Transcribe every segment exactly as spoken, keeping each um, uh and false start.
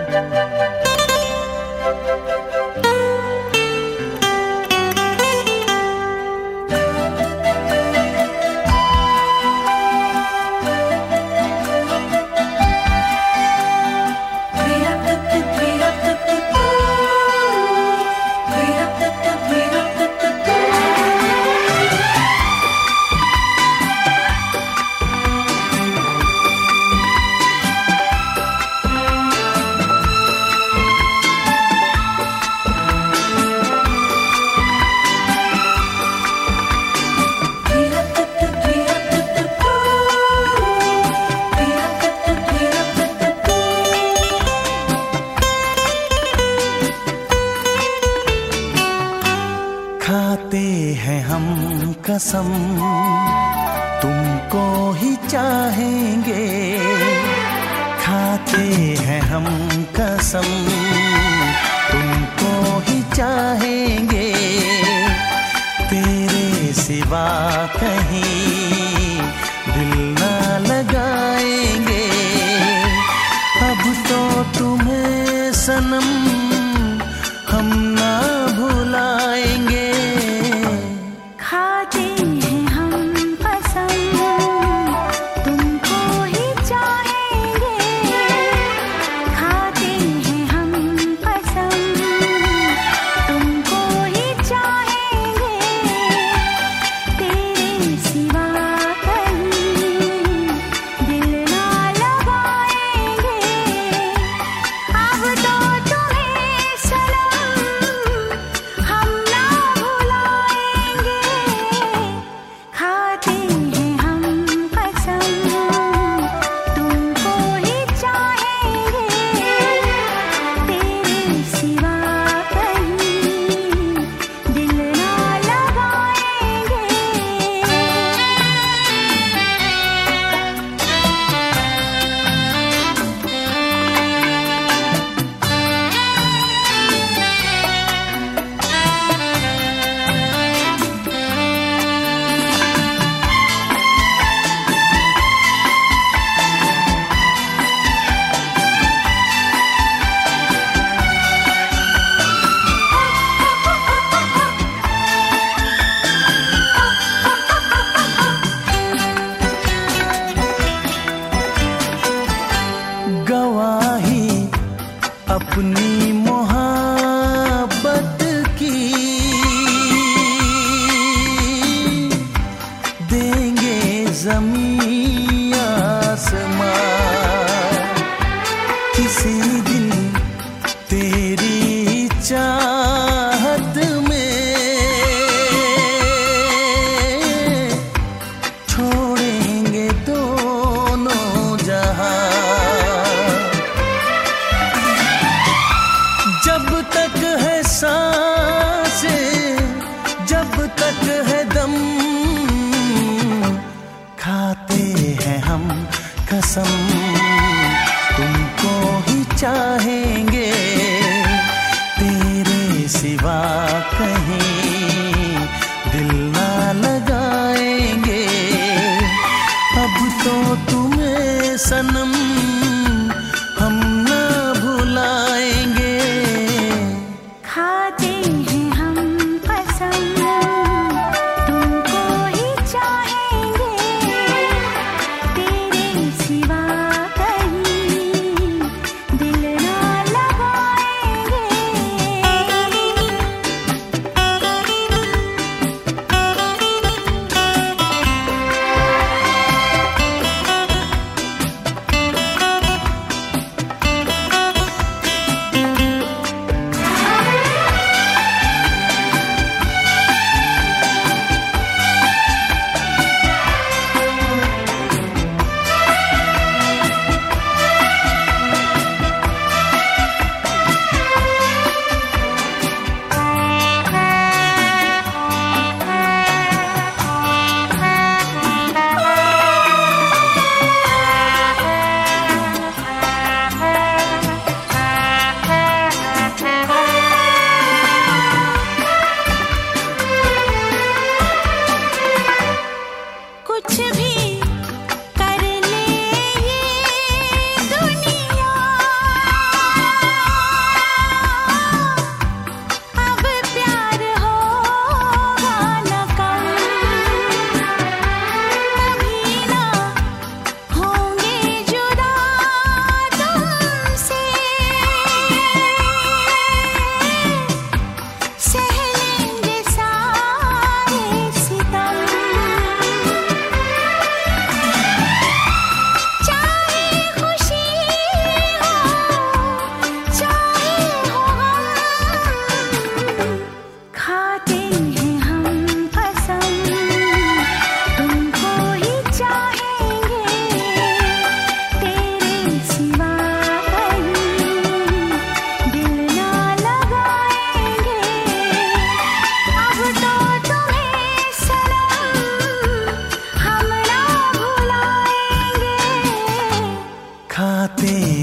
खाते हैं हम कसम तुमको ही चाहेंगे, खाते हैं हम कसम तुमको ही चाहेंगे, तेरे सिवा कहीं दिल ना लगाएंगे। अब तो तुम्हें सनम हम ना भुलाएंगे। खाते हैं हम कसम तुमको ही चाहेंगे, खाते हैं हम कसम तुमको ही चाहेंगे, तेरे सिवा कहीं दिल ना लगाएंगे। अब तो तुम्हें सनम हम ना भुलाएंगे। खाते हैं हम कसम तुमको ही चाहेंगे, तेरे सिवा कहीं दिल ना लगाएंगे। गवाही अपनी मोहब्बत की देंगे ज़मीं आसमां, किसी दिन तेरी चाहत में छोड़ेंगे दोनों जहां। जब तक है सांसें, जब तक है दम, खाते हैं हम कसम तुमको ही चाहेंगे।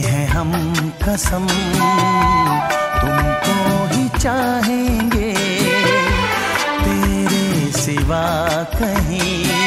हैं हम कसम तुमको ही चाहेंगे तेरे सिवा कहीं